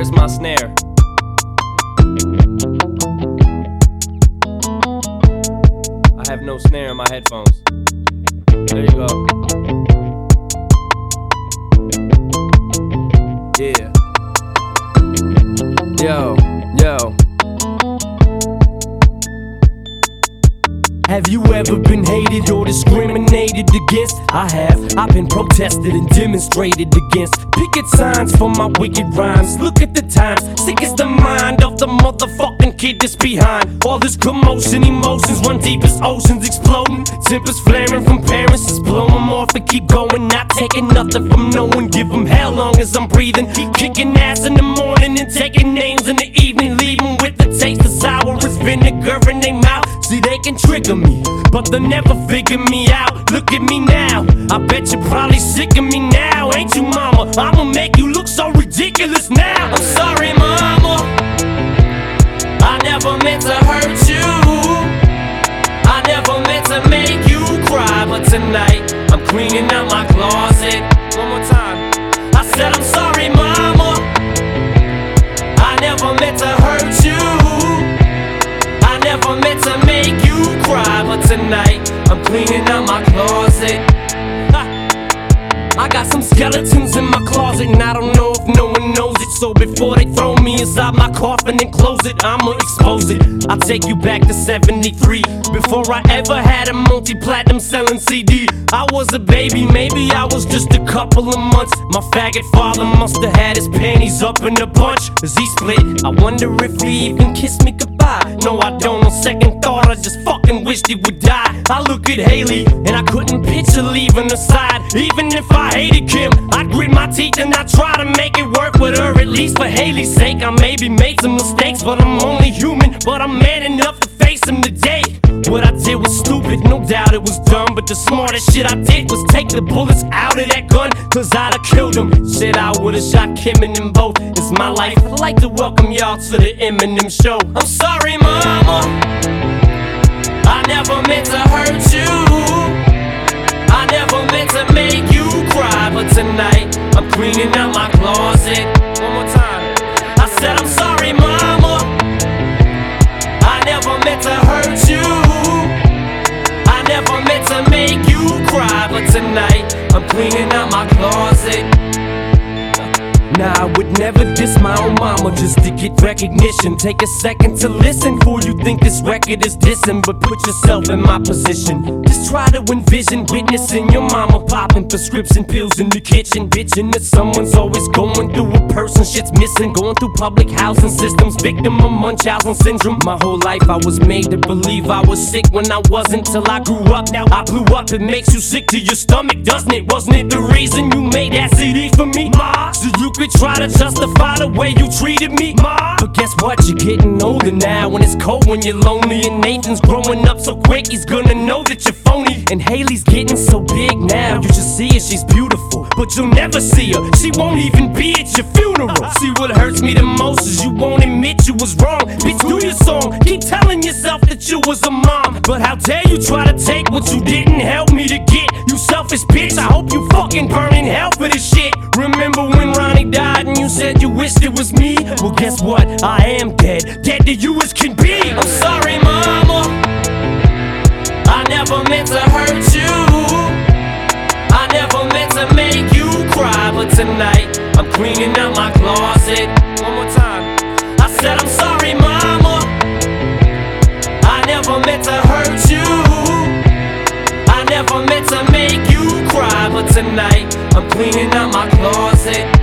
Where's my snare? I have no snare in my headphones. There you go. Yeah. Yo. Have you ever been hated or discriminated against? I have. I've been protested and demonstrated against. Picket signs for my wicked rhymes. Look at the times. Sick is the mind of the motherfucking kid that's behind. All this commotion, emotions run deep as oceans exploding. Tempers flaring from parents, just blow them off and keep going. Not taking nothing from no one. Give them hell long as I'm breathing. Keep kicking ass in the morning and taking names in the evening. Leaving with the taste of sour as vinegar in their mouth. See, they can trigger me, but they'll never figure me out. Look at me now, I bet you're probably sick of me now. Ain't you, mama? I'ma make you look so ridiculous now. I'm sorry, mama, I never meant to hurt you. I never meant to make you cry. But tonight, I'm cleaning out my closet. One more time. I said I'm sorry, mama, I never meant to hurt you. I never meant to make you cry, but tonight I'm cleaning out my closet. I got some skeletons in my closet, and I don't know if no one knows it. So before they throw me inside my coffin and close it, I'ma expose it. I'll take you back to 73, before I ever had a multi-platinum selling CD. I was a baby, maybe I was just a couple of months. My faggot father must've had his panties up in a bunch. As he split, I wonder if he even kissed me goodbye. No, I don't. On second thought, I just fucking wished he would die. I look at Haley, and I couldn't picture leaving her side. Even if I hated Kim, I'd grit my teeth and I'd try to make it work with her. At least for Haley's sake, I maybe made some mistakes, but I'm only human. But I'm man enough to face them today. What I did was stupid, no doubt it was dumb, but the smartest shit I did was take the bullets out of that gun, cause I'd have killed him. Shit, I would've shot Kim and them both. It's my life. I'd like to welcome y'all to the Eminem show. I'm sorry, mama, I never meant to hurt you. I never meant to make you cry, but tonight I'm cleaning out my closet. One more time. I said I'm sorry, mama, I never meant to hurt you. I never meant to make you cry, but tonight I'm cleaning out my closet. Nah, I would never diss my own mama just to get recognition. Take a second to listen before you think this record is dissing, but put yourself in my position. Just try to envision witnessing your mama popping prescription pills in the kitchen, bitching that someone's always going through a person shit's missing. Going through public housing systems, victim of Munchausen syndrome. My whole life I was made to believe I was sick when I wasn't, till I grew up. Now I blew up. It makes you sick to your stomach, doesn't it? Wasn't it the reason you made that CD for me, ma? So you could try to justify the way you treated me, ma. But guess what? You're getting older now, and it's cold when you're lonely. And Nathan's growing up so quick, he's gonna know that you're phony. And Haley's getting so big now, you should see her, she's beautiful, but you'll never see her. She won't even be at your funeral. See, what hurts me the most is you won't admit you was wrong. Bitch, do your song, keep telling yourself that you was a mom. But how dare you try to take what you didn't help me to get? You selfish bitch, I hope you fucking burn in hell for this shit. Remember when Ronnie died and you said you wished it was me? Well, guess what? I am dead, dead to you as can be. I'm sorry, mama, I never meant to hurt you. I never meant to make you cry, but tonight I'm cleaning out my closet. One more time. I said I'm sorry, mama, I never meant to hurt you. I never meant to make you cry, but tonight I'm cleaning out my closet.